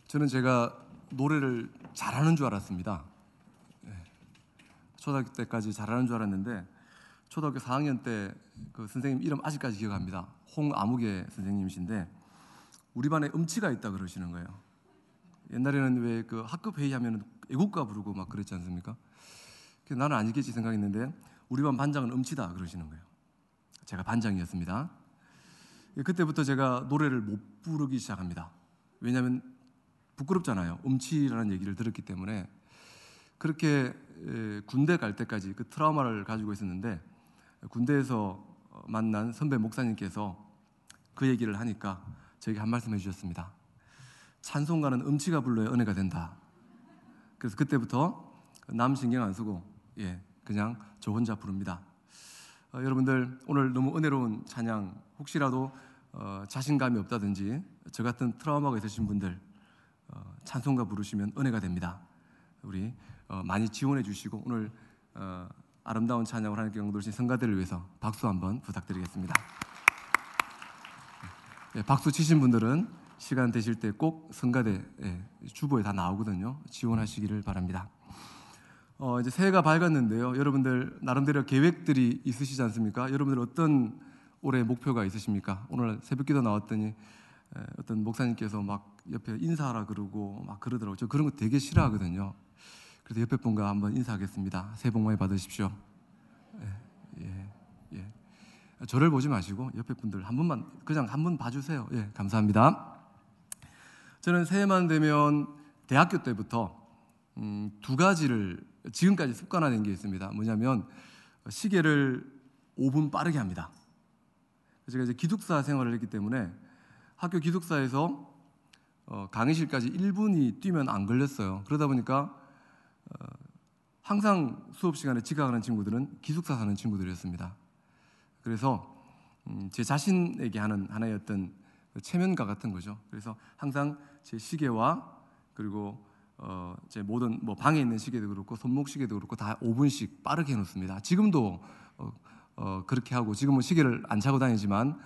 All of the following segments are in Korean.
저는 제가 노래를 잘하는 줄 알았습니다. 초등학교 때까지 잘하는 줄 알았는데 초등학교 4학년 때 그 선생님 이름 아직까지 기억합니다. 홍아무개 선생님이신데 우리 반에 음치가 있다 그러시는 거예요. 옛날에는 왜 그 학급 회의하면 애국가 부르고 막 그랬지 않습니까? 그래서 나는 아니겠지 생각했는데 우리 반 반장은 음치다 그러시는 거예요. 제가 반장이었습니다. 그때부터 제가 노래를 못 부르기 시작합니다. 왜냐하면 부끄럽잖아요. 음치라는 얘기를 들었기 때문에. 그렇게 군대 갈 때까지 그 트라우마를 가지고 있었는데 군대에서 만난 선배 목사님께서 그 얘기를 하니까 저에게 한 말씀 해주셨습니다. 찬송가는 음치가 불러야 은혜가 된다. 그래서 그때부터 남 신경 안 쓰고 그냥 저 혼자 부릅니다. 여러분들 오늘 너무 은혜로운 찬양, 혹시라도 자신감이 없다든지 저 같은 트라우마가 있으신 분들 찬송가 부르시면 은혜가 됩니다. 우리 많이 지원해 주시고 오늘 아름다운 찬양을 하나님께 영광 돌리신 성가대를 위해서 박수 한번 부탁드리겠습니다. 박수 치신 분들은 시간 되실 때 꼭 성가대 주보에 다 나오거든요. 지원하시기를 바랍니다. 이제 새해가 밝았는데요. 여러분들 나름대로 계획들이 있으시지 않습니까? 여러분들 어떤 올해 목표가 있으십니까? 오늘 새벽기도 나왔더니 어떤 목사님께서 막 옆에 인사하라 그러고 막 그러더라고요. 저 그런 거 되게 싫어하거든요. 그래서 옆에 분과 한번 인사하겠습니다. 새해 복 많이 받으십시오. 저를 보지 마시고 옆에 분들 한 분만 그냥 한 분 봐주세요. 감사합니다. 저는 새해만 되면 대학교 때부터 두 가지를 지금까지 습관화된 게 있습니다. 뭐냐면 시계를 5분 빠르게 합니다. 제가 이제 기숙사 생활을 했기 때문에 학교 기숙사에서 강의실까지 1분이 뛰면 안 걸렸어요. 그러다 보니까 항상 수업 시간에 지각하는 친구들은 기숙사 사는 친구들이었습니다. 그래서 제 자신에게 하는 하나의 어떤 체면가 같은 거죠. 그래서 항상 제 시계와 그리고 제 모든 방에 있는 시계도 그렇고 손목 시계도 그렇고 다 5분씩 빠르게 해놓습니다. 지금도 그렇게 하고 지금은 시계를 안 차고 다니지만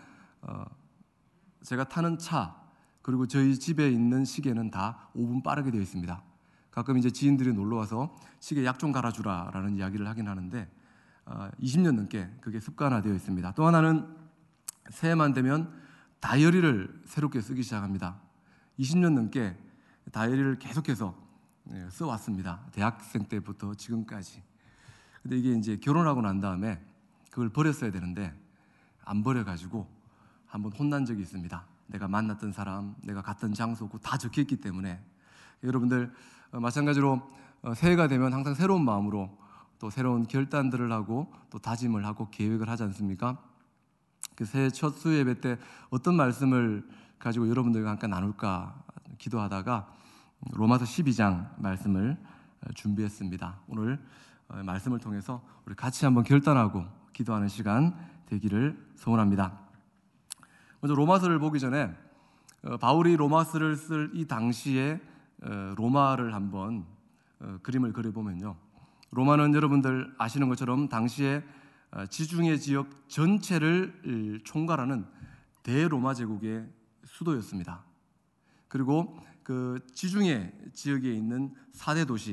제가 타는 차 그리고 저희 집에 있는 시계는 다 5분 빠르게 되어 있습니다. 가끔 이제 지인들이 놀러 와서 시계 약 좀 갈아주라라는 이야기를 하긴 하는데 20년 넘게 그게 습관화되어 있습니다. 또 하나는 새해만 되면 다이어리를 새롭게 쓰기 시작합니다. 20년 넘게 다이어리를 계속해서 써왔습니다. 대학생 때부터 지금까지. 근데 이게 이제 결혼하고 난 다음에 그걸 버렸어야 되는데 안 버려가지고 한번 혼난 적이 있습니다. 내가 만났던 사람, 내가 갔던 장소 다 적혀있기 때문에 여러분들 마찬가지로 새해가 되면 항상 새로운 마음으로 또 새로운 결단들을 하고 또 다짐을 하고 계획을 하지 않습니까? 그 새해 첫 수예배 때 어떤 말씀을 가지고 여러분들과 함께 나눌까 기도하다가 로마서 12장 말씀을 준비했습니다. 오늘 말씀을 통해서 우리 같이 한번 결단하고 기도하는 시간 되기를 소원합니다. 먼저 로마서를 보기 전에 바울이 로마서를 쓸 이 당시에 로마를 한번 그림을 그려보면요. 로마는 여러분들 아시는 것처럼 당시에 지중해 지역 전체를 총괄하는 대로마 제국의 수도였습니다. 그리고 그 지중해 지역에 있는 4대 도시,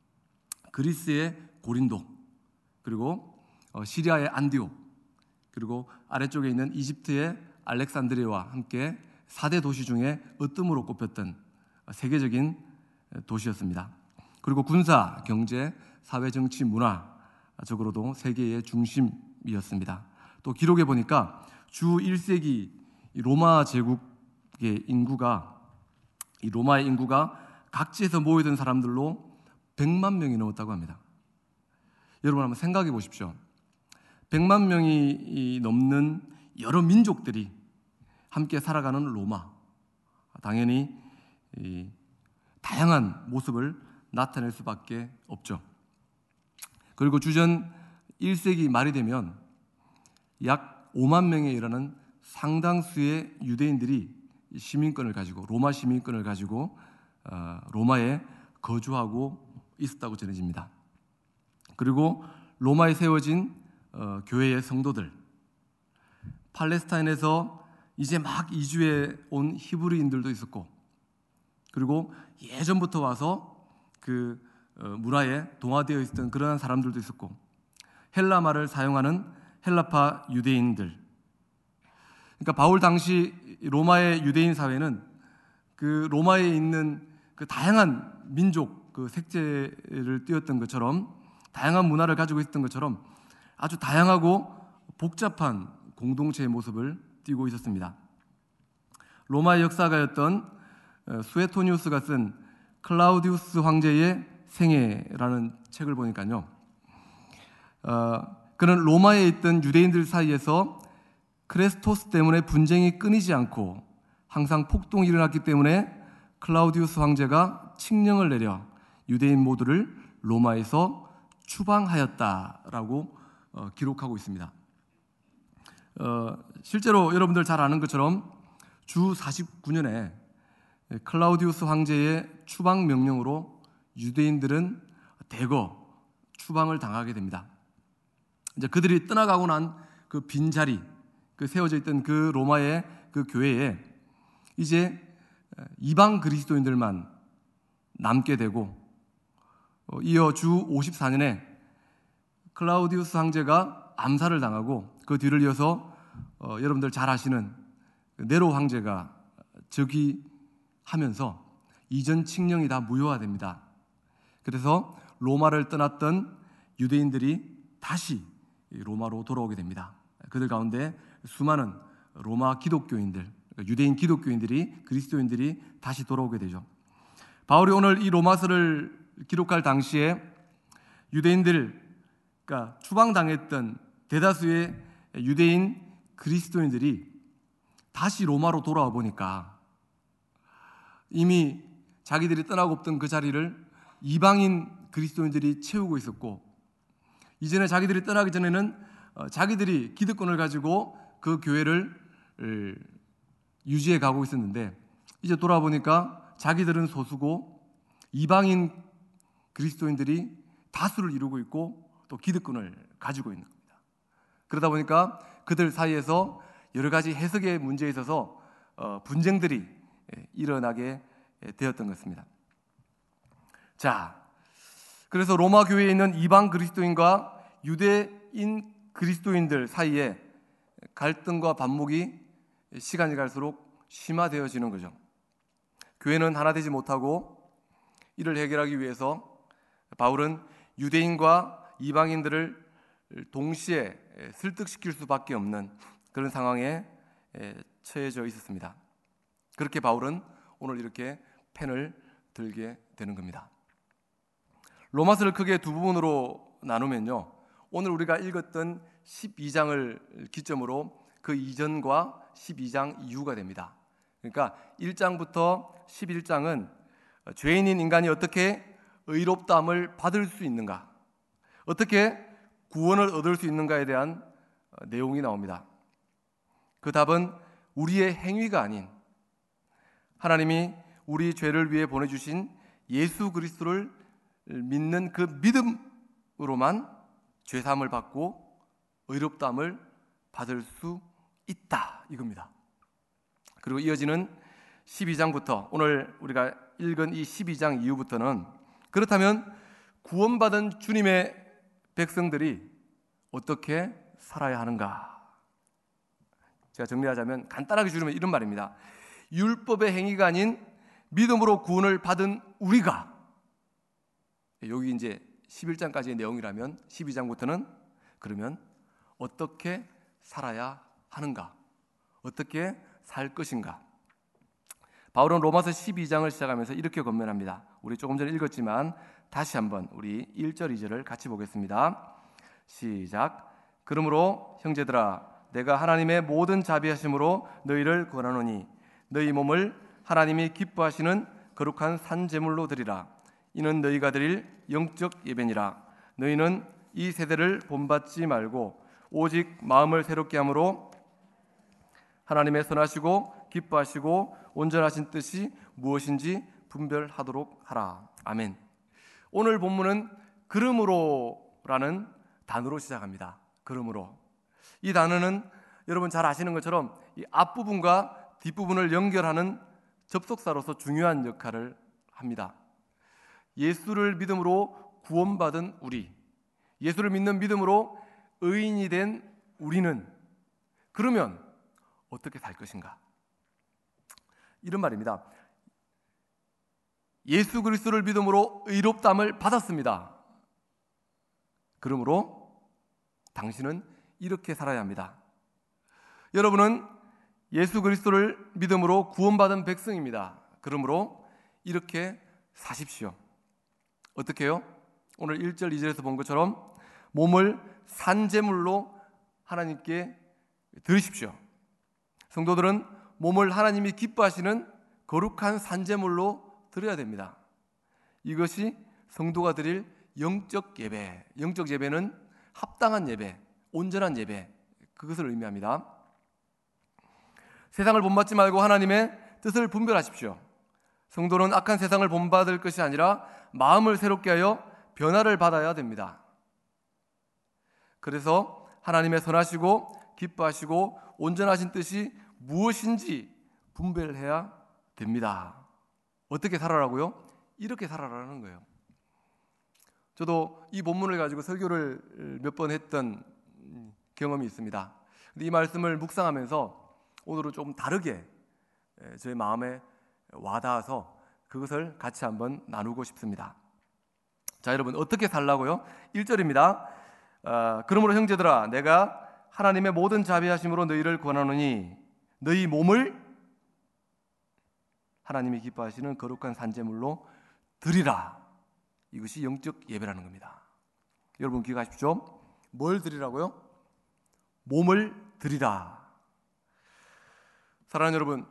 그리스의 고린도, 그리고 시리아의 안디옥, 그리고 아래쪽에 있는 이집트의 알렉산드리아와 함께 4대 도시 중에 으뜸으로 꼽혔던 세계적인 도시였습니다. 그리고 군사, 경제, 사회, 정치, 문화적으로도 세계의 중심이었습니다. 또 기록에 보니까 주 1세기 로마 제국의 인구가 이 로마의 인구가 각지에서 모이던 사람들로 100만 명이 넘었다고 합니다. 여러분 한번 생각해 보십시오. 100만 명이 넘는 여러 민족들이 함께 살아가는 로마, 당연히 이 다양한 모습을 나타낼 수밖에 없죠. 그리고 주전 1세기 말이 되면 약 5만 명에 이르는 상당수의 유대인들이 시민권을 가지고 로마 시민권을 가지고 로마에 거주하고 있었다고 전해집니다. 그리고 로마에 세워진 교회의 성도들, 팔레스타인에서 이제 막 이주해 온 히브리인들도 있었고, 그리고 예전부터 와서 그 문화에 동화되어 있었던 그러한 사람들도 있었고, 헬라 말을 사용하는 헬라파 유대인들. 그러니까 바울 당시 로마의 유대인 사회는 그 로마에 있는 그 다양한 민족 그 색채를 띄었던 것처럼, 다양한 문화를 가지고 있었던 것처럼 아주 다양하고 복잡한 공동체의 모습을 띠고 있었습니다. 로마의 역사가였던 수에토니우스가 쓴 클라우디우스 황제의 생애라는 책을 보니까요, 그는 로마에 있던 유대인들 사이에서 크레스토스 때문에 분쟁이 끊이지 않고 항상 폭동이 일어났기 때문에 클라우디우스 황제가 칙령을 내려 유대인 모두를 로마에서 추방하였다라고 기록하고 있습니다. 실제로 여러분들 잘 아는 것처럼 주 49년에 클라우디우스 황제의 추방 명령으로 유대인들은 대거 추방을 당하게 됩니다. 이제 그들이 떠나가고 난 그 빈자리, 그 세워져 있던 그 로마의 그 교회에 이제 이방 그리스도인들만 남게 되고, 이어 주 54년에 클라우디우스 황제가 암살을 당하고 그 뒤를 이어서 여러분들 잘 아시는 네로 황제가 즉위하면서 이전 칙령이 다 무효화됩니다. 그래서 로마를 떠났던 유대인들이 다시 로마로 돌아오게 됩니다. 그들 가운데 수많은 로마 기독교인들, 유대인 기독교인들이, 그리스도인들이 다시 돌아오게 되죠. 바울이 오늘 이 로마서를 기록할 당시에 유대인들, 그러니까 추방당했던 대다수의 유대인 그리스도인들이 다시 로마로 돌아와 보니까 이미 자기들이 떠나고 없던 그 자리를 이방인 그리스도인들이 채우고 있었고, 이전에 자기들이 떠나기 전에는 자기들이 기득권을 가지고 그 교회를 유지해 가고 있었는데, 이제 돌아와 보니까 자기들은 소수고 이방인 그리스도인들이 다수를 이루고 있고 또 기득권을 가지고 있는 겁니다. 그러다 보니까 그들 사이에서 여러 가지 해석의 문제에 있어서 분쟁들이 일어나게 되었던 것입니다. 자, 그래서 로마 교회에 있는 이방 그리스도인과 유대인 그리스도인들 사이에 갈등과 반목이 시간이 갈수록 심화되어지는 거죠. 교회는 하나 되지 못하고 이를 해결하기 위해서 바울은 유대인과 이방인들을 동시에 설득시킬 수밖에 없는 그런 상황에 처해져 있었습니다. 그렇게 바울은 오늘 이렇게 펜을 들게 되는 겁니다. 로마서를 크게 두 부분으로 나누면요, 오늘 우리가 읽었던 12장을 기점으로 그 이전과 12장 이후가 됩니다. 그러니까 1장부터 11장은 죄인인 인간이 어떻게 의롭다함을 받을 수 있는가, 어떻게 구원을 얻을 수 있는가에 대한 내용이 나옵니다. 그 답은 우리의 행위가 아닌 하나님이 우리 죄를 위해 보내주신 예수 그리스도를 믿는 그 믿음으로만 죄사함을 받고 의롭다함을 받을 수 있다, 이겁니다. 그리고 이어지는 12장부터 오늘 우리가 읽은 이 12장 이후부터는 그렇다면 구원받은 주님의 백성들이 어떻게 살아야 하는가? 제가 정리하자면 간단하게 줄이면 이런 말입니다. 율법의 행위가 아닌 믿음으로 구원을 받은 우리가, 여기 이제 11장까지의 내용이라면 12장부터는 그러면 어떻게 살아야 하는가? 어떻게 살 것인가? 바울은 로마서 12장을 시작하면서 이렇게 권면합니다. 우리 조금 전에 읽었지만 다시 한번 우리 1절 2절을 같이 보겠습니다. 시작. 그러므로 형제들아, 내가 하나님의 모든 자비하심으로 너희를 권하노니 너희 몸을 하나님이 기뻐하시는 거룩한 산제물로 드리라. 이는 너희가 드릴 영적 예배니라. 너희는 이 세대를 본받지 말고 오직 마음을 새롭게 함으로 하나님의 선하시고 기뻐하시고 온전하신 뜻이 무엇인지 분별하도록 하라. 아멘. 오늘 본문은 그러므로라는 단어로 시작합니다. 그러므로. 이 단어는 여러분 잘 아시는 것처럼 이 앞부분과 뒷부분을 연결하는 접속사로서 중요한 역할을 합니다. 예수를 믿음으로 구원받은 우리, 예수를 믿는 믿음으로 의인이 된 우리는 그러면 어떻게 살 것인가? 이런 말입니다. 예수 그리스도를 믿음으로 의롭다함을 받았습니다. 그러므로 당신은 이렇게 살아야 합니다. 여러분은 예수 그리스도를 믿음으로 구원받은 백성입니다. 그러므로 이렇게 사십시오. 어떻게 해요? 오늘 1절 2절에서 본 것처럼 몸을 산제물로 하나님께 드리십시오. 성도들은 몸을 하나님이 기뻐하시는 거룩한 산제물로 드려야 됩니다. 이것이 성도가 드릴 영적 예배. 영적 예배는 합당한 예배, 온전한 예배, 그것을 의미합니다. 세상을 본받지 말고 하나님의 뜻을 분별하십시오. 성도는 악한 세상을 본받을 것이 아니라 마음을 새롭게 하여 변화를 받아야 됩니다. 그래서 하나님의 선하시고 기뻐하시고 온전하신 뜻이 무엇인지 분별해야 됩니다. 어떻게 살아라고요? 이렇게 살아라는 거예요. 저도 이 본문을 가지고 설교를 몇 번 했던 경험이 있습니다. 근데 이 말씀을 묵상하면서 오늘은 조금 다르게 저의 마음에 와닿아서 그것을 같이 한번 나누고 싶습니다. 자, 여러분 어떻게 살라고요? 1절입니다. 그러므로 형제들아 내가 하나님의 모든 자비하심으로 너희를 권하노니 너희 몸을 하나님이 기뻐하시는 거룩한 산제물로 드리라. 이것이 영적 예배라는 겁니다. 여러분 기억하십시오. 뭘 드리라고요? 몸을 드리라. 사랑하는 여러분,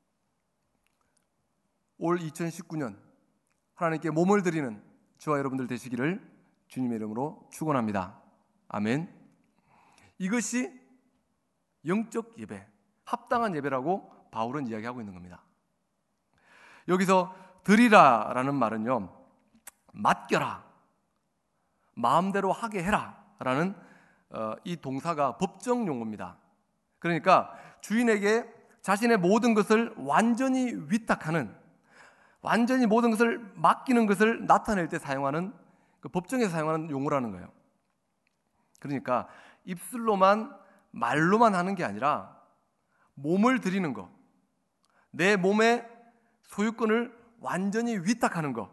올 2019년 하나님께 몸을 드리는 저와 여러분들 되시기를 주님의 이름으로 축원합니다. 아멘. 이것이 영적 예배, 합당한 예배라고 바울은 이야기하고 있는 겁니다. 여기서 드리라라는 말은요, 맡겨라, 마음대로 하게 해라 라는 이 동사가 법정 용어입니다. 그러니까 주인에게 자신의 모든 것을 완전히 위탁하는, 완전히 모든 것을 맡기는 것을 나타낼 때 사용하는, 그 법정에서 사용하는 용어라는 거예요. 그러니까 입술로만 말로만 하는 게 아니라 몸을 드리는 거, 내 몸의 소유권을 완전히 위탁하는 거,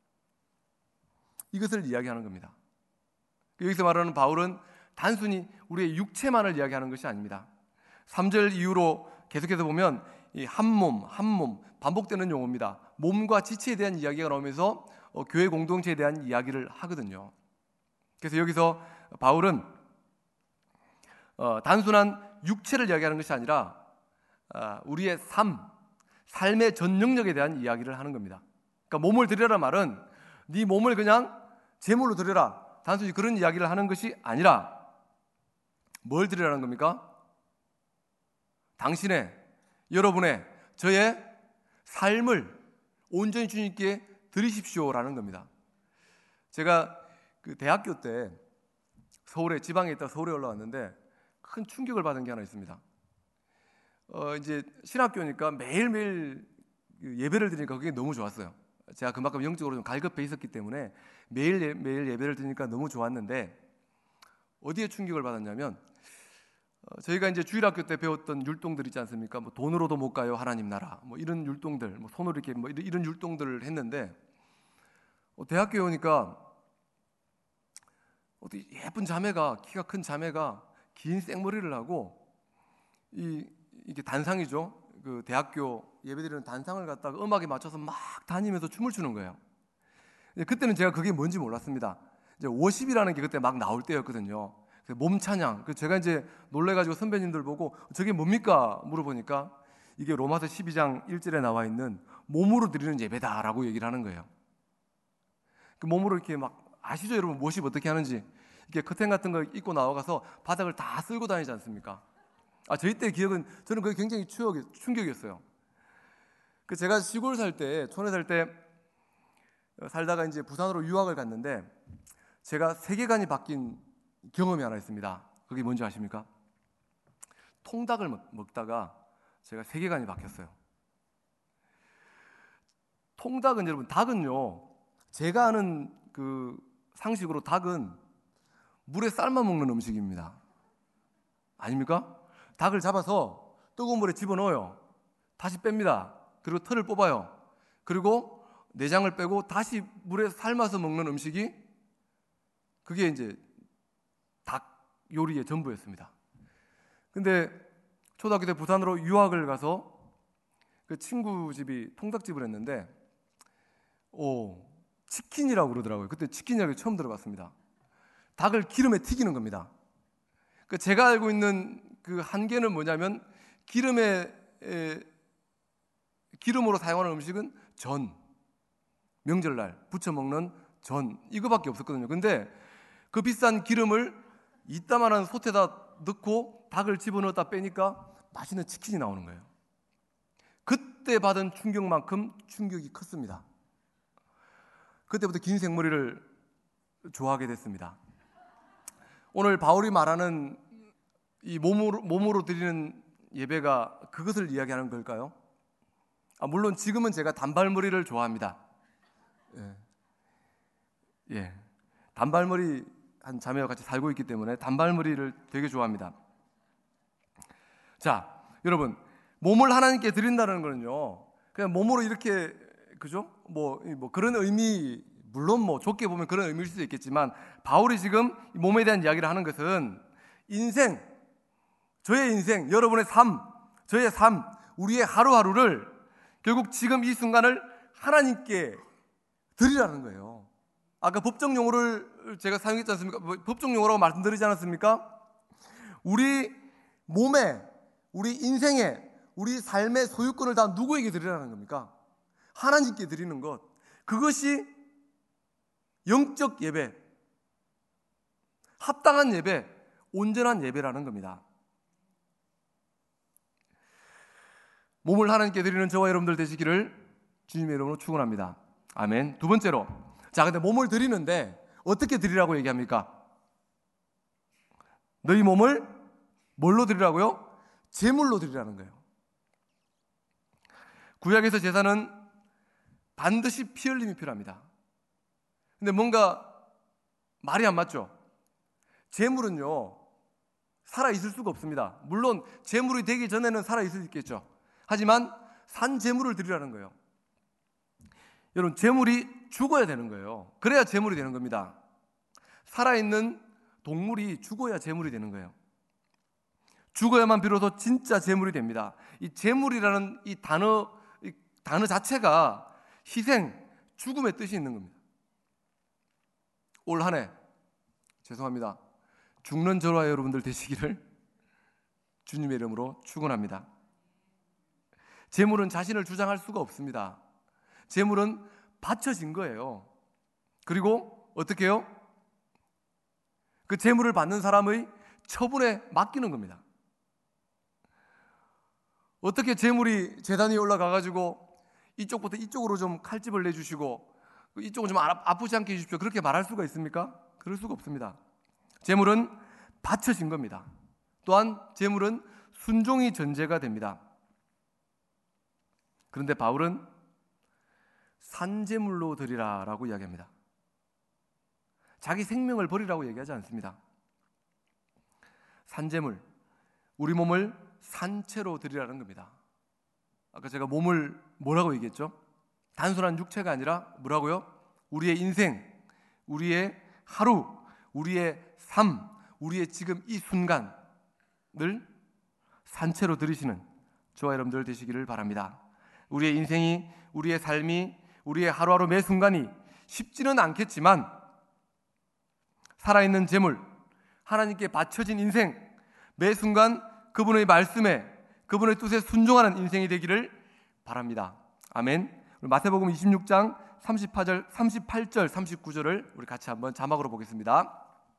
이것을 이야기하는 겁니다. 여기서 말하는 바울은 단순히 우리의 육체만을 이야기하는 것이 아닙니다. 3절 이후로 계속해서 보면 이 한 몸 반복되는 용어입니다. 몸과 지체에 대한 이야기가 나오면서 교회 공동체에 대한 이야기를 하거든요. 그래서 여기서 바울은 단순한 육체를 이야기하는 것이 아니라 우리의 삶의 전 영역에 대한 이야기를 하는 겁니다. 그러니까 몸을 드려라 말은 네 몸을 그냥 제물로 드려라, 단순히 그런 이야기를 하는 것이 아니라 뭘 드리라는 겁니까? 당신의, 여러분의, 저의 삶을 온전히 주님께 드리십시오라는 겁니다. 제가 그 대학교 때 서울에, 지방에 있다 서울에 올라왔는데 큰 충격을 받은 게 하나 있습니다. 이제 신학교니까 매일매일 예배를 드리니까 그게 너무 좋았어요. 제가 그만큼 영적으로 좀 갈급해 있었기 때문에 매일 예배를 드리니까 너무 좋았는데, 어디에 충격을 받았냐면 저희가 이제 주일학교 때 배웠던 율동들 있지 않습니까? 뭐 돈으로도 못 가요 하나님 나라, 뭐 이런 율동들, 뭐 손으로 이렇게 뭐 이런 율동들을 했는데 대학교에 오니까 어떻게 예쁜 자매가, 키가 큰 자매가 긴 생머리를 하고 이게 단상이죠. 그 대학교 예배드리는 단상을 갖다가 음악에 맞춰서 막 다니면서 춤을 추는 거예요. 그때는 제가 그게 뭔지 몰랐습니다. 이제 워십이라는 게 그때 막 나올 때였거든요. 몸 찬양. 제가 이제 놀래가지고 선배님들 보고 저게 뭡니까? 물어보니까 이게 로마서 12장 1절에 나와 있는 몸으로 드리는 예배다라고 얘기를 하는 거예요. 그 몸으로 이렇게 막, 아시죠 여러분? 워십 어떻게 하는지. 이렇게 커튼 같은 거 입고 나와가서 바닥을 다 쓸고 다니지 않습니까? 저희 때 기억은, 저는 그게 굉장히 충격이었어요. 제가 시골 살 때, 촌에 살 때 살다가 이제 부산으로 유학을 갔는데 제가 세계관이 바뀐 경험이 하나 있습니다. 그게 뭔지 아십니까? 통닭을 먹다가 제가 세계관이 바뀌었어요. 통닭은 여러분, 닭은요, 제가 아는 그 상식으로 닭은 물에 삶아 먹는 음식입니다. 아닙니까? 닭을 잡아서 뜨거운 물에 집어넣어요. 다시 뺍니다. 그리고 털을 뽑아요. 그리고 내장을 빼고 다시 물에 삶아서 먹는 음식이, 그게 이제 닭 요리의 전부였습니다. 근데 초등학교 때 부산으로 유학을 가서 그 친구 집이 통닭집을 했는데 치킨이라고 그러더라고요. 그때 치킨이라고 처음 들어봤습니다. 닭을 기름에 튀기는 겁니다. 그 제가 알고 있는 그 한계는 뭐냐면 기름으로 사용하는 음식은 전, 명절날 부쳐 먹는 전, 이거밖에 없었거든요. 근데 그 비싼 기름을 이따만한 솥에다 넣고 닭을 집어넣었다 빼니까 맛있는 치킨이 나오는 거예요. 그때 받은 충격만큼 충격이 컸습니다. 그때부터 긴 생머리를 좋아하게 됐습니다. 오늘 바울이 말하는 이 몸으로 드리는 예배가 그것을 이야기하는 걸까요? 물론 지금은 제가 단발머리를 좋아합니다. 예. 단발머리 한 자매와 같이 살고 있기 때문에 단발머리를 되게 좋아합니다. 자, 여러분, 몸을 하나님께 드린다는 거는요, 그냥 몸으로 이렇게, 그죠? 뭐 그런 의미, 물론 뭐 좋게 보면 그런 의미일 수도 있겠지만, 바울이 지금 몸에 대한 이야기를 하는 것은 인생, 저의 인생, 여러분의 삶, 저의 삶, 우리의 하루하루를 결국 지금 이 순간을 하나님께 드리라는 거예요. 아까 법정 용어를 제가 사용했지 않습니까? 법정 용어라고 말씀드리지 않았습니까? 우리 몸에, 우리 인생에, 우리 삶의 소유권을 다 누구에게 드리라는 겁니까? 하나님께 드리는 것. 그것이 영적 예배, 합당한 예배, 온전한 예배라는 겁니다. 몸을 하나님께 드리는 저와 여러분들 되시기를 주님의 이름으로 축원합니다. 아멘. 두 번째로, 자, 근데 몸을 드리는데 어떻게 드리라고 얘기합니까? 너희 몸을 뭘로 드리라고요? 제물로 드리라는 거예요. 구약에서 제사는 반드시 피 흘림이 필요합니다. 근데 뭔가 말이 안 맞죠? 제물은요, 살아있을 수가 없습니다. 물론 제물이 되기 전에는 살아있을 수 있겠죠. 하지만 산 제물을 드리라는 거예요. 여러분, 제물이 죽어야 되는 거예요. 그래야 제물이 되는 겁니다. 살아있는 동물이 죽어야 제물이 되는 거예요. 죽어야만 비로소 진짜 제물이 됩니다. 이 제물이라는 이 단어 자체가 희생, 죽음의 뜻이 있는 겁니다. 올 한 해, 죄송합니다, 죽는 저와 여러분들 되시기를 주님의 이름으로 축원합니다. 제물은 자신을 주장할 수가 없습니다. 제물은 바쳐진 거예요. 그리고 어떻게 해요? 그 제물을 받는 사람의 처분에 맡기는 겁니다. 어떻게 제물이 제단 위에 올라가가지고 이쪽부터 이쪽으로 좀 칼집을 내주시고 이쪽은 좀 아프지 않게 해주십시오, 그렇게 말할 수가 있습니까? 그럴 수가 없습니다. 제물은 바쳐진 겁니다. 또한 제물은 순종이 전제가 됩니다. 그런데 바울은 산제물로 드리라라고 이야기합니다. 자기 생명을 버리라고 얘기하지 않습니다. 산제물, 우리 몸을 산채로 드리라는 겁니다. 아까 제가 몸을 뭐라고 얘기했죠? 단순한 육체가 아니라 뭐라고요? 우리의 인생, 우리의 하루, 우리의 삶, 우리의 지금 이 순간을 산채로 드리시는 저와 여러분들 되시기를 바랍니다. 우리의 인생이, 우리의 삶이, 우리의 하루하루 매 순간이 쉽지는 않겠지만 살아있는 제물, 하나님께 바쳐진 인생, 매 순간 그분의 말씀에, 그분의 뜻에 순종하는 인생이 되기를 바랍니다. 아멘. 마태복음 26장 38절, 39절을 우리 같이 한번 자막으로 보겠습니다.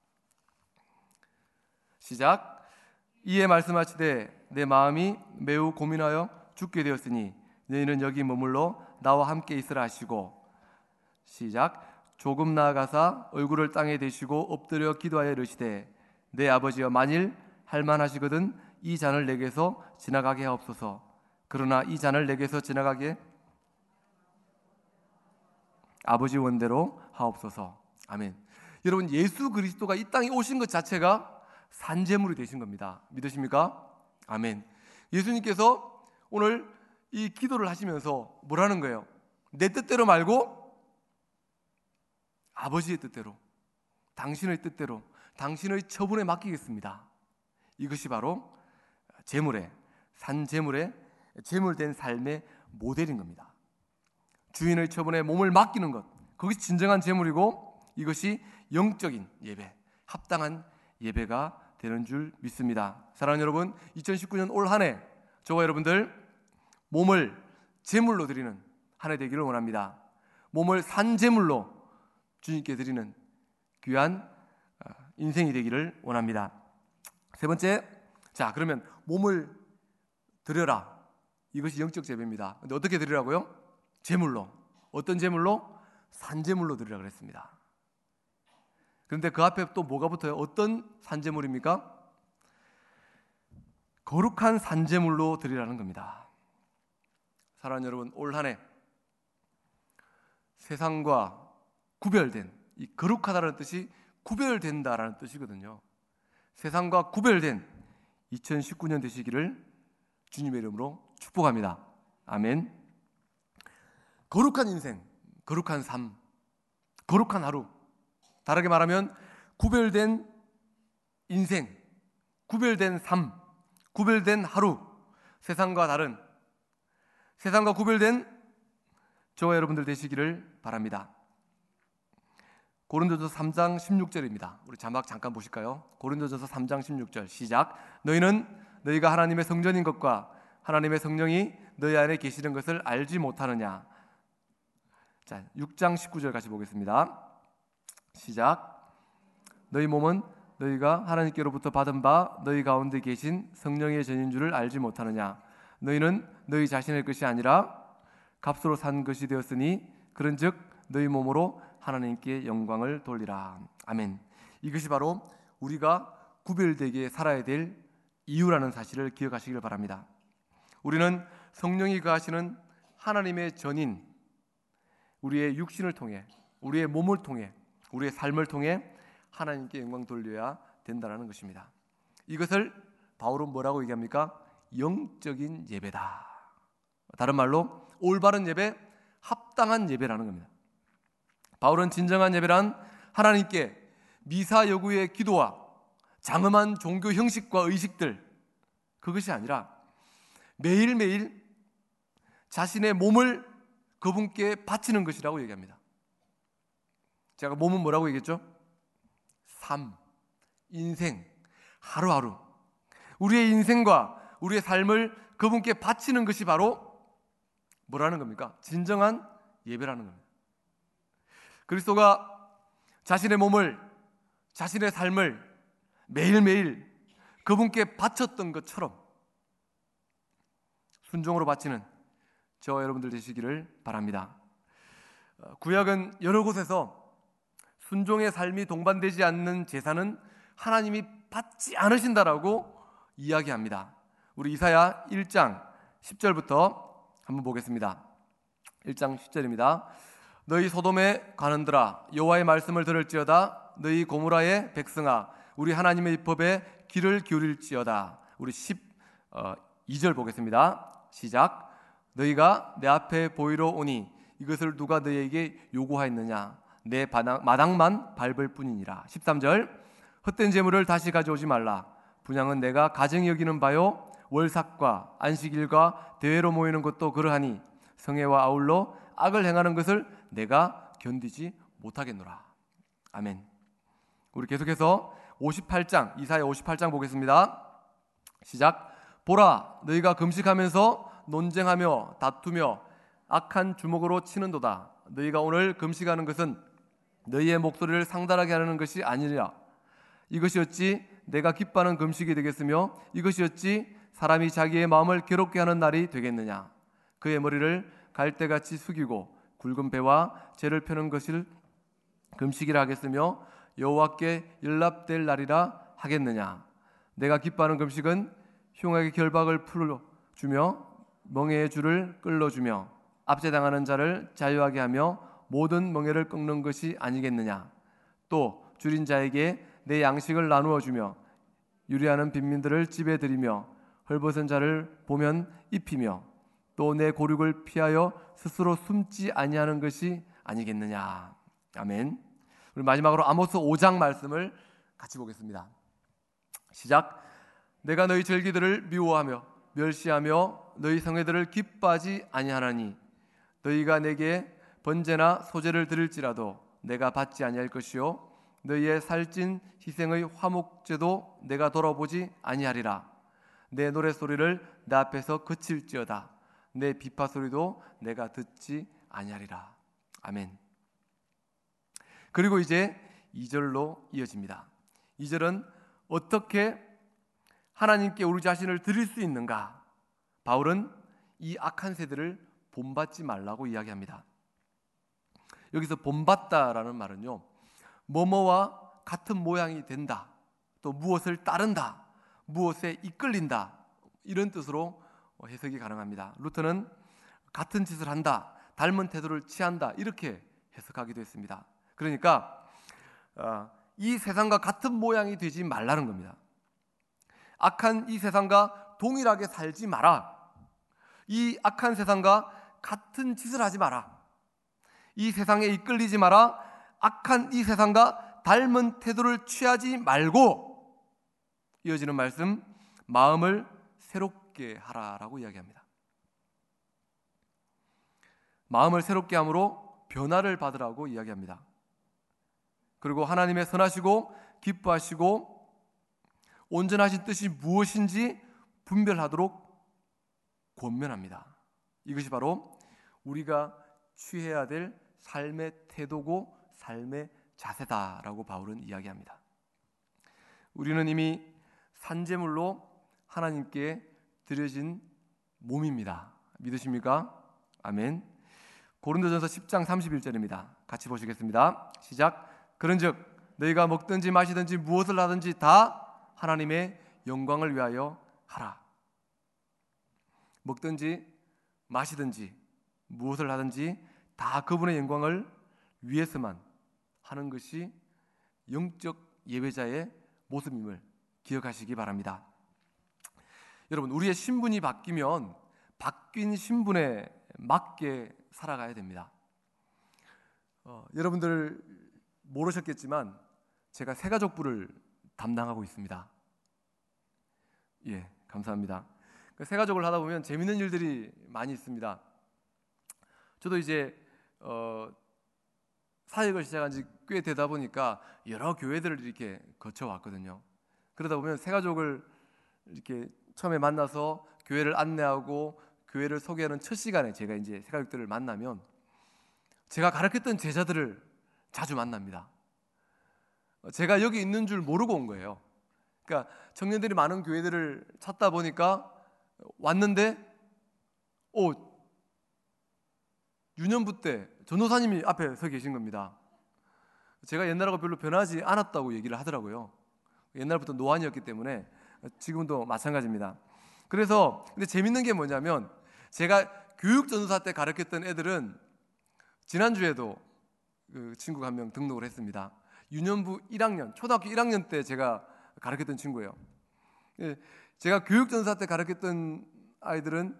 시작. 이에 말씀하시되 내 마음이 매우 고민하여 죽게 되었으니 너희는 여기 머물러 나와 함께 있으라 하시고, 시작. 조금 나아가사 얼굴을 땅에 대시고 엎드려 기도하여 이르시되 내 아버지여, 만일 할만하시거든 이 잔을 내게서 지나가게 하옵소서. 그러나 이 잔을 내게서 지나가게 아버지 원대로 하옵소서. 아멘. 여러분, 예수 그리스도가 이 땅에 오신 것 자체가 산제물이 되신 겁니다. 믿으십니까? 아멘. 예수님께서 오늘 이 기도를 하시면서 뭐라는 거예요? 내 뜻대로 말고 아버지의 뜻대로, 당신의 뜻대로, 당신의 처분에 맡기겠습니다. 이것이 바로 제물의, 산제물의 제물된 삶의 모델인 겁니다. 주인의 처분에 몸을 맡기는 것, 그것이 진정한 제물이고 이것이 영적인 예배, 합당한 예배가 되는 줄 믿습니다. 사랑하는 여러분, 2019년 올 한 해 저와 여러분들 몸을 제물로 드리는 한 해 되기를 원합니다. 몸을 산제물로 주님께 드리는 귀한 인생이 되기를 원합니다. 세 번째, 자, 그러면 몸을 드려라. 이것이 영적 제배입니다. 근데 어떻게 드리라고요? 제물로. 어떤 제물로? 산제물로 드리라 그랬습니다. 그런데 그 앞에 또 뭐가 붙어요? 어떤 산제물입니까? 거룩한 산제물로 드리라는 겁니다. 사랑하는 여러분, 올 한 해 세상과 구별된, 이 거룩하다는 뜻이 구별된다라는 뜻이거든요. 세상과 구별된 2019년 되시기를 주님의 이름으로 축복합니다. 아멘. 거룩한 인생, 거룩한 삶, 거룩한 하루, 다르게 말하면 구별된 인생, 구별된 삶, 구별된 하루, 세상과 다른, 세상과 구별된 저와 여러분들 되시기를 바랍니다. 고린도전서 3장 16절입니다. 우리 자막 잠깐 보실까요? 고린도전서 3장 16절 시작. 너희는 너희가 하나님의 성전인 것과 하나님의 성령이 너희 안에 계시는 것을 알지 못하느냐. 자, 6장 19절 같이 보겠습니다. 시작. 너희 몸은 너희가 하나님께로부터 받은 바 너희 가운데 계신 성령의 전인 줄을 알지 못하느냐. 너희는 너희 자신의 것이 아니라 값으로 산 것이 되었으니 그런즉 너희 몸으로 하나님께 영광을 돌리라. 아멘. 이것이 바로 우리가 구별되게 살아야 될 이유라는 사실을 기억하시길 바랍니다. 우리는 성령이 거하시는 하나님의 전인, 우리의 육신을 통해, 우리의 몸을 통해, 우리의 삶을 통해 하나님께 영광 돌려야 된다는 것입니다. 이것을 바울은 뭐라고 얘기합니까? 영적인 예배다. 다른 말로 올바른 예배, 합당한 예배라는 겁니다. 바울은 진정한 예배란 하나님께 미사 여구의 기도와 장엄한 종교 형식과 의식들, 그것이 아니라 매일매일 자신의 몸을 그분께 바치는 것이라고 얘기합니다. 제가 몸은 뭐라고 얘기했죠? 삶, 인생, 하루하루 우리의 인생과 우리의 삶을 그분께 바치는 것이 바로 뭐라는 겁니까? 진정한 예배라는 겁니다. 그리스도가 자신의 몸을, 자신의 삶을 매일매일 그분께 바쳤던 것처럼 순종으로 바치는 저와 여러분들 되시기를 바랍니다. 구약은 여러 곳에서 순종의 삶이 동반되지 않는 제사는 하나님이 받지 않으신다라고 이야기합니다. 우리 이사야 1장 10절부터 한번 보겠습니다. 1장 10절입니다. 너희 소돔에 가는들아 여호와의 말씀을 들을지어다. 너희 고모라의 백성아 우리 하나님의 율법에 귀를 기울일지어다. 우리 12절 보겠습니다. 시작. 너희가 내 앞에 보이러 오니 이것을 누가 너희에게 요구하였느냐. 내 마당만 밟을 뿐이니라. 13절. 헛된 재물을 다시 가져오지 말라. 분향은 내가 가증히 여기는 바요. 월삭과 안식일과 대회로 모이는 것도 그러하니 성회와 아울러 악을 행하는 것을 내가 견디지 못하겠노라. 아멘. 우리 계속해서 58장 이사야 58장 보겠습니다. 시작. 보라 너희가 금식하면서 논쟁하며 다투며 악한 주먹으로 치는도다. 너희가 오늘 금식하는 것은 너희의 목소리를 상달하게 하는 것이 아니라 이것이 어찌 내가 기뻐하는 금식이 되겠으며 이것이 어찌 사람이 자기의 마음을 괴롭게 하는 날이 되겠느냐. 그의 머리를 갈대같이 숙이고 굵은 배와 재를 펴는 것을 금식이라 하겠으며 여호와께 연락될 날이라 하겠느냐. 내가 기뻐하는 금식은 흉악의 결박을 풀어주며 멍에의 줄을 끌어주며 압제당하는 자를 자유하게 하며 모든 멍에를 꺾는 것이 아니겠느냐. 또 줄인 자에게 내 양식을 나누어 주며 유리하는 빈민들을 집에 들이며 헐벗은 자를 보면 입히며 또 내 고륙을 피하여 스스로 숨지 아니하는 것이 아니겠느냐. 아멘. 우리 마지막으로 아모스 5장 말씀을 같이 보겠습니다. 시작. 내가 너희 절기들을 미워하며 멸시하며 너희 성회들을 기뻐하지 아니하나니 너희가 내게 번제나 소제를 드릴지라도 내가 받지 아니할 것이요 너희의 살찐 희생의 화목제도 내가 돌아보지 아니하리라. 내 노랫소리를 내 앞에서 그칠지어다. 내 비파 소리도 내가 듣지 아니하리라. 아멘. 그리고 이제 2절로 이어집니다. 2절은 어떻게 하나님께 우리 자신을 드릴 수 있는가? 바울은 이 악한 세대를 본받지 말라고 이야기합니다. 여기서 본받다라는 말은요, 뭐뭐와 같은 모양이 된다, 또 무엇을 따른다, 무엇에 이끌린다, 이런 뜻으로 해석이 가능합니다. 루터는 같은 짓을 한다, 닮은 태도를 취한다, 이렇게 해석하기도 했습니다. 그러니까 이 세상과 같은 모양이 되지 말라는 겁니다. 악한 이 세상과 동일하게 살지 마라. 이 악한 세상과 같은 짓을 하지 마라. 이 세상에 이끌리지 마라. 악한 이 세상과 닮은 태도를 취하지 말고, 이어지는 말씀, 마음을 새롭게 하라라고 이야기합니다. 마음을 새롭게 함으로 변화를 받으라고 이야기합니다. 그리고 하나님의 선하시고 기뻐하시고 온전하신 뜻이 무엇인지 분별하도록 권면합니다. 이것이 바로 우리가 취해야 될 삶의 태도고 삶의 자세다라고 바울은 이야기합니다. 우리는 이미 산제물로 하나님께 드려진 몸입니다. 믿으십니까? 아멘. 고린도전서 10장 31절입니다. 같이 보시겠습니다. 시작. 그런즉 너희가 먹든지 마시든지 무엇을 하든지 다 하나님의 영광을 위하여 하라. 먹든지 마시든지 무엇을 하든지 다 그분의 영광을 위해서만 하는 것이 영적 예배자의 모습임을 기억하시기 바랍니다. 여러분, 우리의 신분이 바뀌면 바뀐 신분에 맞게 살아가야 됩니다. 여러분들 모르셨겠지만 제가 새가족부를 담당하고 있습니다. 예, 감사합니다. 새가족을 하다 보면 재밌는 일들이 많이 있습니다. 저도 이제 사역을 시작한 지 꽤 되다 보니까 여러 교회들을 이렇게 거쳐왔거든요. 그러다 보면 새가족을 이렇게 처음에 만나서 교회를 안내하고 교회를 소개하는 첫 시간에 제가 이제 새가족들을 만나면 제가 가르쳤던 제자들을 자주 만납니다. 제가 여기 있는 줄 모르고 온 거예요. 그러니까 청년들이 많은 교회들을 찾다 보니까 왔는데 유년부 때 전도사님이 앞에 서 계신 겁니다. 제가 옛날하고 별로 변하지 않았다고 얘기를 하더라고요. 옛날부터 노안이었기 때문에 지금도 마찬가지입니다. 그래서 근데 재밌는 게 뭐냐면 제가 교육 전도사 때 가르쳤던 애들은 지난주에도 그 친구가 한 명 등록을 했습니다. 유년부 1학년, 초등학교 1학년 때 제가 가르쳤던 친구예요. 제가 교육 전도사 때 가르쳤던 아이들은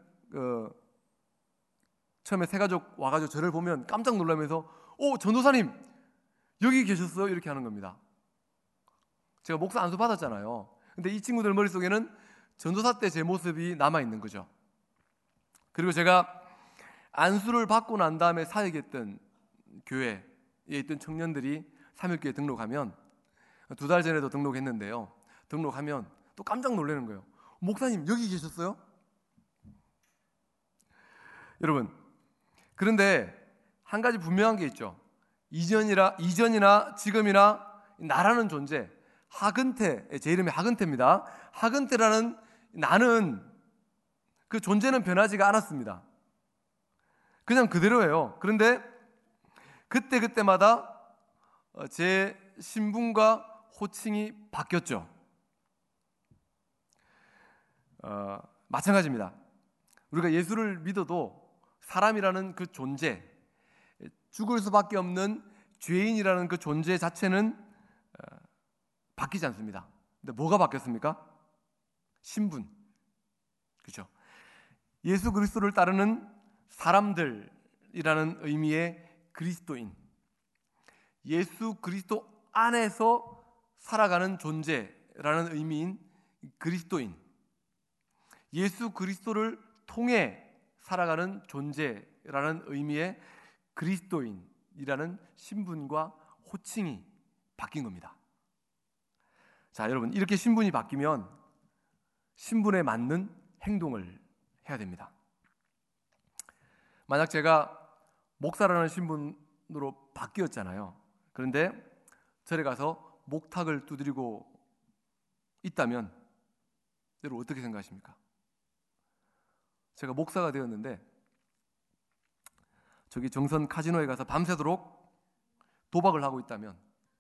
처음에 새가족 와가지고 저를 보면 깜짝 놀라면서 전도사님 여기 계셨어요? 이렇게 하는 겁니다. 제가 목사 안수 받았잖아요. 근데 이 친구들 머릿속에는 전도사 때 제 모습이 남아있는 거죠. 그리고 제가 안수를 받고 난 다음에 사역했던 교회에 있던 청년들이 삼일교회 등록하면 2달 전에도 등록했는데요. 등록하면 또 깜짝 놀라는 거예요. 목사님 여기 계셨어요? 여러분, 그런데 한 가지 분명한 게 있죠. 이전이나 지금이나 나라는 존재, 하근태, 제 이름이 하근태입니다. 하근태라는 나는 그 존재는 변하지가 않았습니다. 그냥 그대로예요. 그런데 그때마다 제 신분과 호칭이 바뀌었죠. 마찬가지입니다. 우리가 예수를 믿어도 사람이라는 그 존재, 죽을 수밖에 없는 죄인이라는 그 존재 자체는 바뀌지 않습니다. 근데 뭐가 바뀌었습니까? 신분. 그렇죠? 예수 그리스도를 따르는 사람들이라는 의미의 그리스도인. 예수 그리스도 안에서 살아가는 존재라는 의미인 그리스도인. 예수 그리스도를 통해 살아가는 존재라는 의미의 그리스도인이라는 신분과 호칭이 바뀐 겁니다. 자, 여러분, 이렇게 신분이 바뀌면 신분에 맞는 행동을 해야 됩니다. 만약 제가 목사라는 신분으로 바뀌었잖아요. 그런데 절에 가서 목탁을 두드리고 있다면 여러분 어떻게 생각하십니까? 제가 목사가 되었는데 저기 정선 카지노에 가서 밤새도록 도박을 하고 있다면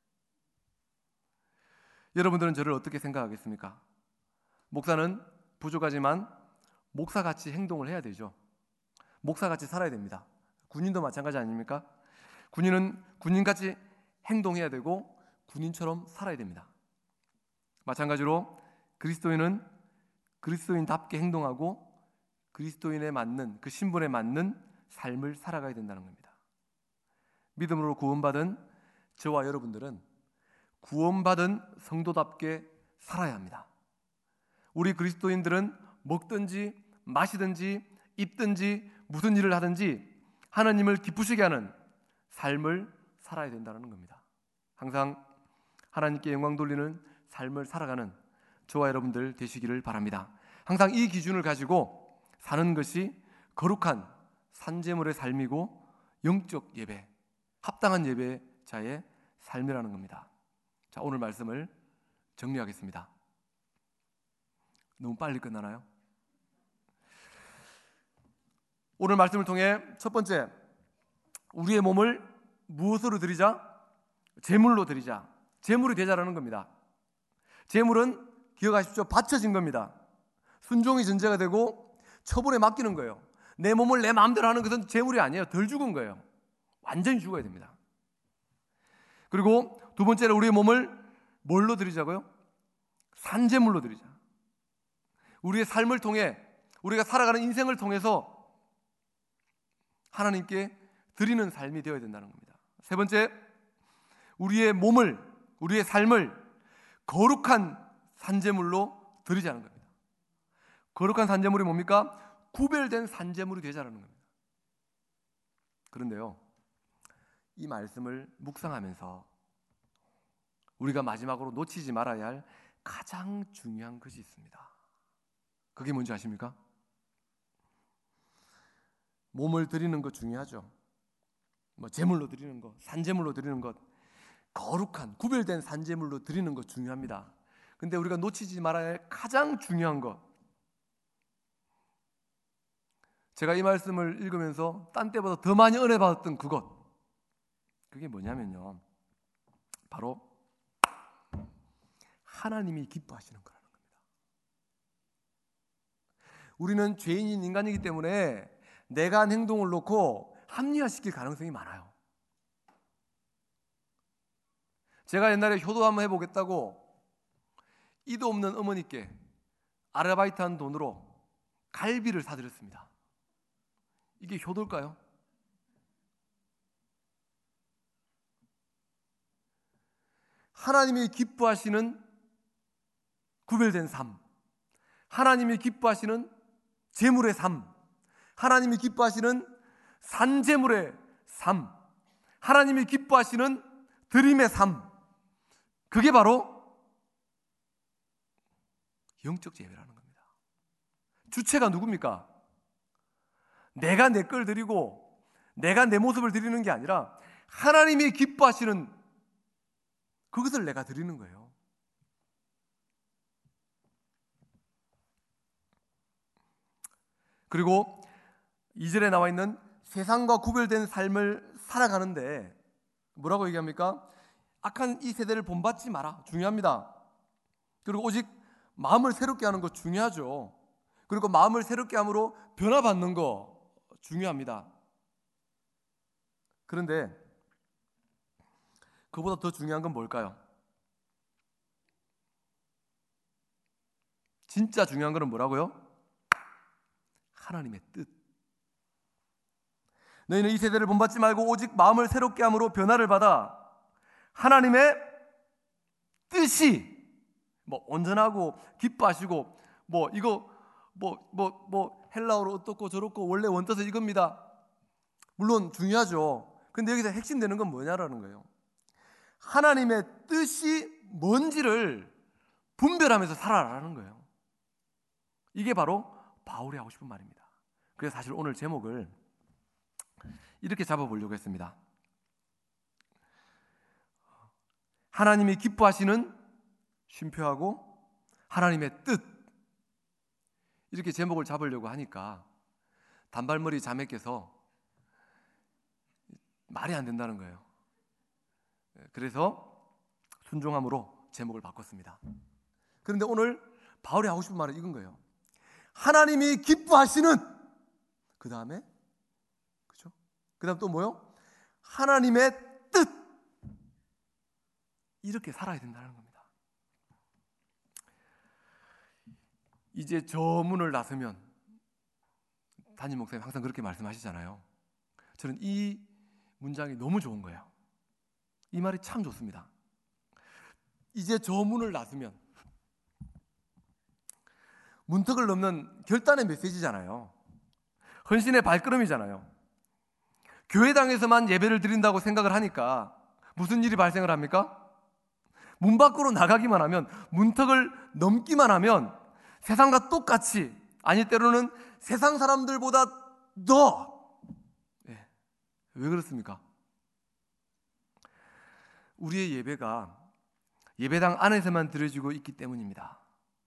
여러분들은 저를 어떻게 생각하겠습니까? 목사는 부족하지만 목사같이 행동을 해야 되죠. 목사같이 살아야 됩니다. 군인도 마찬가지 아닙니까? 군인은 군인같이 행동해야 되고 군인처럼 살아야 됩니다. 마찬가지로 그리스도인은 그리스도인답게 행동하고 그리스도인에 맞는 그 신분에 맞는 삶을 살아가야 된다는 겁니다. 믿음으로 구원받은 저와 여러분들은 구원받은 성도답게 살아야 합니다. 우리 그리스도인들은 먹든지 마시든지 입든지 무슨 일을 하든지 하나님을 기쁘시게 하는 삶을 살아야 된다는 겁니다. 항상 하나님께 영광 돌리는 삶을 살아가는 저와 여러분들 되시기를 바랍니다. 항상 이 기준을 가지고 사는 것이 거룩한 산제물의 삶이고 영적 예배, 합당한 예배자의 삶이라는 겁니다. 자, 오늘 말씀을 정리하겠습니다. 너무 빨리 끝나나요? 오늘 말씀을 통해 첫 번째, 우리의 몸을 무엇으로 드리자? 제물로 드리자. 제물이 되자라는 겁니다. 제물은 기억하십시오. 바쳐진 겁니다. 순종이 전제가 되고 처분에 맡기는 거예요. 내 몸을 내 마음대로 하는 것은 제물이 아니에요. 덜 죽은 거예요. 완전히 죽어야 됩니다. 그리고 두 번째로 우리의 몸을 뭘로 드리자고요? 산제물로 드리자. 우리의 삶을 통해 우리가 살아가는 인생을 통해서 하나님께 드리는 삶이 되어야 된다는 겁니다. 세 번째, 우리의 몸을, 우리의 삶을 거룩한 산제물로 드리자는 겁니다. 거룩한 산제물이 뭡니까? 구별된 산제물이 되자는 겁니다. 그런데요, 이 말씀을 묵상하면서 우리가 마지막으로 놓치지 말아야 할 가장 중요한 것이 있습니다. 그게 뭔지 아십니까? 몸을 드리는 것 중요하죠. 제물로 드리는 것, 산제물로 드리는 것, 거룩한 구별된 산제물로 드리는 것 중요합니다. 근데 우리가 놓치지 말아야 할 가장 중요한 것, 제가 이 말씀을 읽으면서 딴 때보다 더 많이 은혜 받았던 그것, 그게 뭐냐면요, 바로 하나님이 기뻐하시는 거라는 겁니다. 우리는 죄인인 인간이기 때문에 내가 한 행동을 놓고 합리화시킬 가능성이 많아요. 제가 옛날에 효도 한번 해보겠다고 이도 없는 어머니께 아르바이트한 돈으로 갈비를 사드렸습니다. 이게 효도일까요? 하나님이 기뻐하시는 구별된 삶, 하나님이 기뻐하시는 제물의 삶, 하나님이 기뻐하시는 산제물의 삶, 하나님이 기뻐하시는 드림의 삶, 그게 바로 영적 예배라는 겁니다. 주체가 누굽니까? 내가 내 걸 드리고 내가 내 모습을 드리는 게 아니라 하나님이 기뻐하시는 그것을 내가 드리는 거예요. 그리고 2절에 나와 있는 세상과 구별된 삶을 살아가는데 뭐라고 얘기합니까? 악한 이 세대를 본받지 마라. 중요합니다. 그리고 오직 마음을 새롭게 하는 거 중요하죠. 그리고 마음을 새롭게 함으로 변화받는 거 중요합니다. 그런데 그보다 더 중요한 건 뭘까요? 진짜 중요한 건 뭐라고요? 하나님의 뜻. 너희는 이 세대를 본받지 말고 오직 마음을 새롭게 함으로 변화를 받아 하나님의 뜻이 온전하고 기뻐하시고 이거 헬라어로 어떻고 저렇고 원래 원뜻은 이겁니다. 물론 중요하죠. 근데 여기서 핵심되는 건 뭐냐라는 거예요. 하나님의 뜻이 뭔지를 분별하면서 살아라는 거예요. 이게 바로 바울이 하고 싶은 말입니다. 그래서 사실 오늘 제목을 이렇게 잡아보려고 했습니다. 하나님이 기뻐하시는 쉼표하고 하나님의 뜻, 이렇게 제목을 잡으려고 하니까 단발머리 자매께서 말이 안 된다는 거예요. 그래서 순종함으로 제목을 바꿨습니다. 그런데 오늘 바울이 하고 싶은 말은 이건 거예요. 하나님이 기뻐하시는, 그 다음에 그죠? 그 다음 또 뭐요? 하나님의 뜻, 이렇게 살아야 된다는 겁니다. 이제 저 문을 나서면 담임 목사님 항상 그렇게 말씀하시잖아요. 저는 이 문장이 너무 좋은 거예요. 이 말이 참 좋습니다. 이제 저 문을 나서면, 문턱을 넘는 결단의 메시지잖아요. 헌신의 발걸음이잖아요. 교회당에서만 예배를 드린다고 생각을 하니까 무슨 일이 발생을 합니까? 문 밖으로 나가기만 하면, 문턱을 넘기만 하면 세상과 똑같이, 아니 때로는 세상 사람들보다 더, 왜 그렇습니까? 우리의 예배가 예배당 안에서만 드려지고 있기 때문입니다.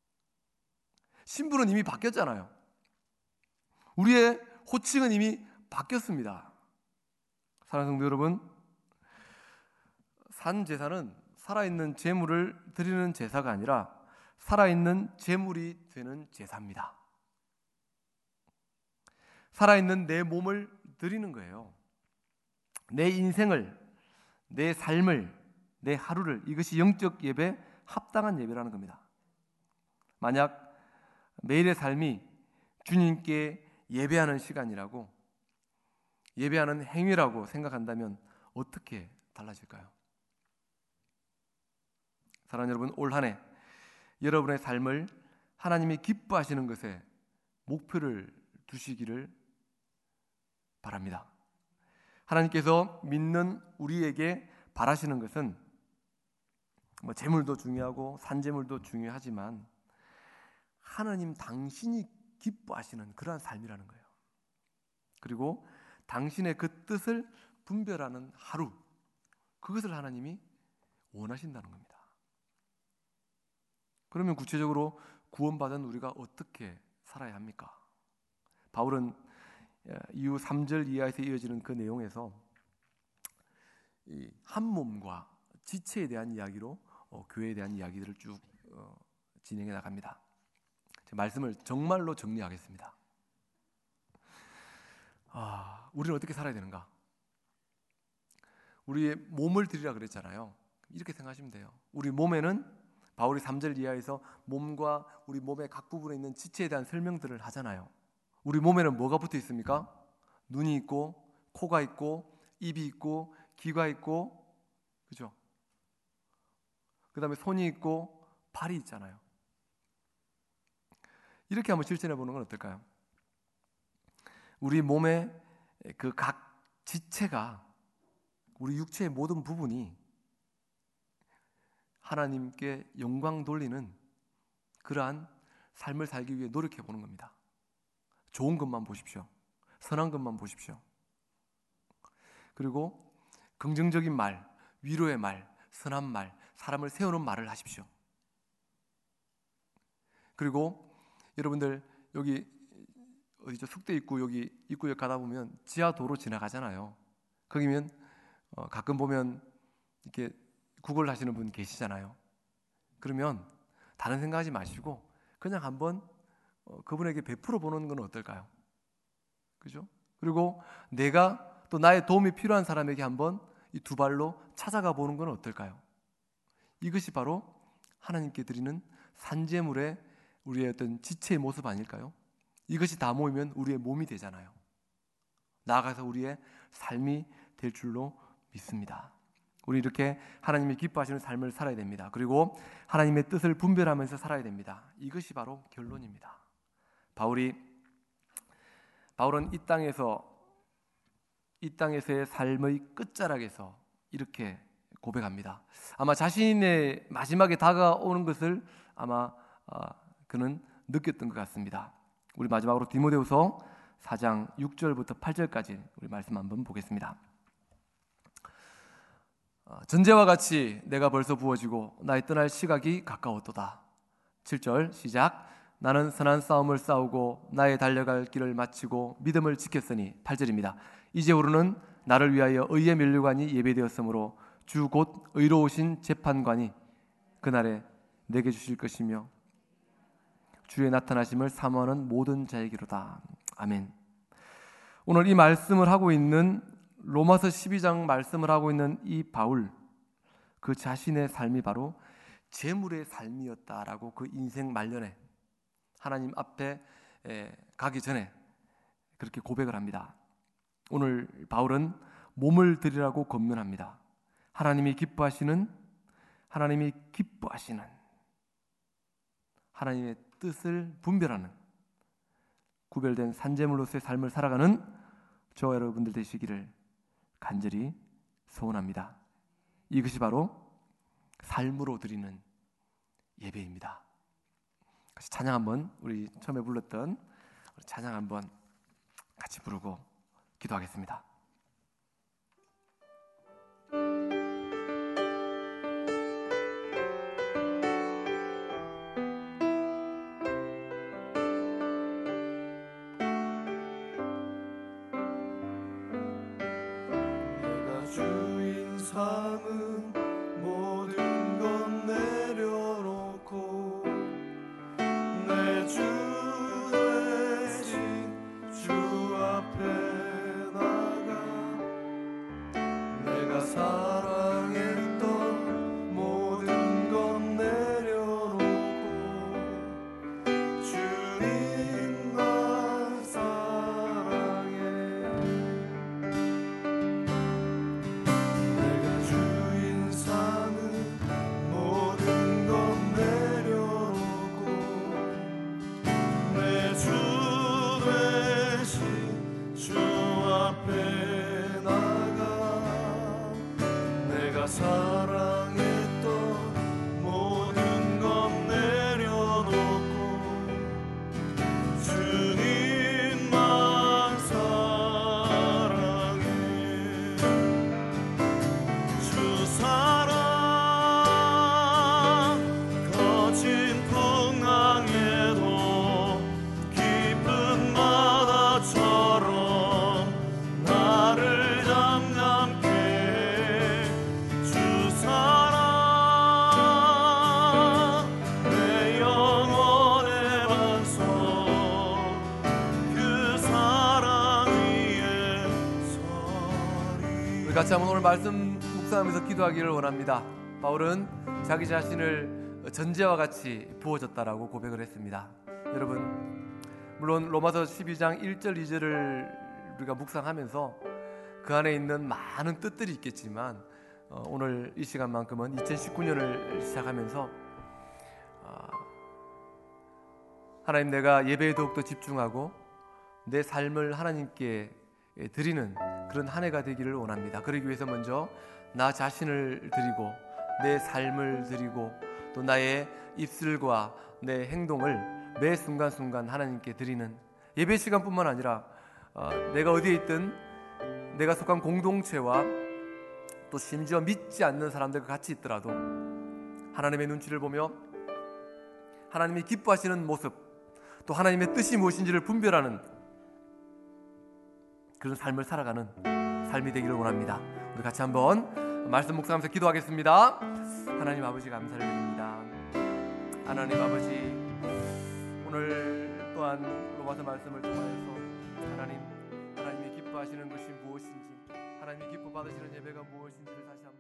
신부는 이미 바뀌었잖아요. 우리의 호칭은 이미 바뀌었습니다. 사랑하는 성도 여러분, 산 제사는 살아있는 제물을 드리는 제사가 아니라 살아있는 제물이 되는 제사입니다. 살아있는 내 몸을 드리는 거예요. 내 인생을, 내 삶을, 내 하루를, 이것이 영적 예배, 합당한 예배라는 겁니다. 만약 매일의 삶이 주님께 예배하는 시간이라고, 예배하는 행위라고 생각한다면 어떻게 달라질까요? 사랑하는 여러분, 올 한 해 여러분의 삶을 하나님이 기뻐하시는 것에 목표를 두시기를 바랍니다. 하나님께서 믿는 우리에게 바라시는 것은 재물도 중요하고 산재물도 중요하지만 하나님 당신이 기뻐하시는 그러한 삶이라는 거예요. 그리고 당신의 그 뜻을 분별하는 하루, 그것을 하나님이 원하신다는 겁니다. 그러면 구체적으로 구원받은 우리가 어떻게 살아야 합니까? 바울은 이후 3절 이하에서 이어지는 그 내용에서 한 몸과 지체에 대한 이야기로 교회에 대한 이야기들을 쭉 진행해 나갑니다. 제 말씀을 정말로 정리하겠습니다. 우리는 어떻게 살아야 되는가? 우리의 몸을 드리라 그랬잖아요. 이렇게 생각하시면 돼요. 우리 몸에는 바울이 3절 이하에서 몸과 우리 몸의 각 부분에 있는 지체에 대한 설명들을 하잖아요. 우리 몸에는 뭐가 붙어 있습니까? 눈이 있고, 코가 있고, 입이 있고, 귀가 있고, 그죠? 그 다음에 손이 있고, 발이 있잖아요. 이렇게 한번 실천해 보는 건 어떨까요? 우리 몸의 그 각 지체가, 우리 육체의 모든 부분이 하나님께 영광 돌리는 그러한 삶을 살기 위해 노력해 보는 겁니다. 좋은 것만 보십시오. 선한 것만 보십시오. 그리고 긍정적인 말, 위로의 말, 선한 말, 사람을 세우는 말을 하십시오. 그리고 여러분들 여기 어디죠? 숙대 입구, 여기 입구역 가다 보면 지하 도로 지나가잖아요. 거기면 가끔 보면 이렇게 구걸 하시는 분 계시잖아요. 그러면 다른 생각하지 마시고 그냥 한번 그분에게 베풀어 보는 건 어떨까요? 그죠? 그리고 내가 또 나의 도움이 필요한 사람에게 한번 이 두 발로 찾아가 보는 건 어떨까요? 이것이 바로 하나님께 드리는 산제물의 우리의 어떤 지체의 모습 아닐까요? 이것이 다 모이면 우리의 몸이 되잖아요. 나아가서 우리의 삶이 될 줄로 믿습니다. 우리 이렇게 하나님이 기뻐하시는 삶을 살아야 됩니다. 그리고 하나님의 뜻을 분별하면서 살아야 됩니다. 이것이 바로 결론입니다. 바울은 이 땅에서의 삶의 끝자락에서 이렇게 고백합니다. 아마 자신의 마지막에 다가오는 것을 아마 그는 느꼈던 것 같습니다. 우리 마지막으로 디모데후서 4장 6절부터 8절까지 우리 말씀 한번 보겠습니다. 전제와 같이 내가 벌써 부어지고 나의 떠날 시각이 가까웠도다. 7절 시작. 나는 선한 싸움을 싸우고 나의 달려갈 길을 마치고 믿음을 지켰으니 8절입니다. 이제후로는 나를 위하여 의의 면류관이 예배되었으므로 주 곧 의로우신 재판관이 그날에 내게 주실 것이며 주의 나타나심을 사모하는 모든 자에게로다. 아멘. 오늘 이 말씀을 하고 있는 로마서 12장 말씀을 하고 있는 이 바울, 그 자신의 삶이 바로 재물의 삶이었다라고 그 인생 말년에 하나님 앞에 가기 전에 그렇게 고백을 합니다. 오늘 바울은 몸을 드리라고 권면합니다. 하나님이 기뻐하시는 하나님의 뜻을 분별하는 구별된 산제물로서의 삶을 살아가는 저와 여러분들 되시기를 간절히 소원합니다. 이것이 바로 삶으로 드리는 예배입니다. 찬양 한번, 우리 처음에 불렀던 찬양 한번 같이 부르고 기도하겠습니다. 내가 주인 삼은 모든 것 내려놓고 내 주 대신 주 앞에 나가 내가 사랑했던 모든 것 내려놓고 주님만 사랑해. 내가 주인 삼은 모든 것 내려놓고 내 주 대신 주 앞에 나가 내가 사랑했던 모든 것 내려놓고 주님만 사랑해. 주 사랑 거친 풍랑에도 깊은 바다처럼 나를 잠잠케 해. 주 사랑 내 영혼의 반석 그 사랑 위에 서리. 우리 같이 한번 오늘 말씀 묵상하면서 기도하기를 원합니다. 바울은 자기 자신을 전제와 같이 부어졌다라고 고백을 했습니다. 여러분, 물론 로마서 12장 1절 2절을 우리가 묵상하면서 그 안에 있는 많은 뜻들이 있겠지만 오늘 이 시간만큼은 2019년을 시작하면서 하나님, 내가 예배에 더욱더 집중하고 내 삶을 하나님께 드리는 그런 한 해가 되기를 원합니다. 그러기 위해서 먼저 나 자신을 드리고 내 삶을 드리고 또 나의 입술과 내 행동을 매 순간순간 하나님께 드리는 예배 시간뿐만 아니라 내가 어디에 있든 내가 속한 공동체와 또 심지어 믿지 않는 사람들과 같이 있더라도 하나님의 눈치를 보며 하나님이 기뻐하시는 모습, 또 하나님의 뜻이 무엇인지를 분별하는 그런 삶을 살아가는 삶이 되기를 원합니다. 우리 같이 한번 말씀 묵상하면서 기도하겠습니다. 하나님 아버지, 감사를 드립니다. 하나님 아버지, 오늘 또한 로마서 말씀을 통하여서 하나님이 기뻐하시는 것이 무엇인지 하나님이 기뻐 받으시는 예배가 무엇인지를 다시 한번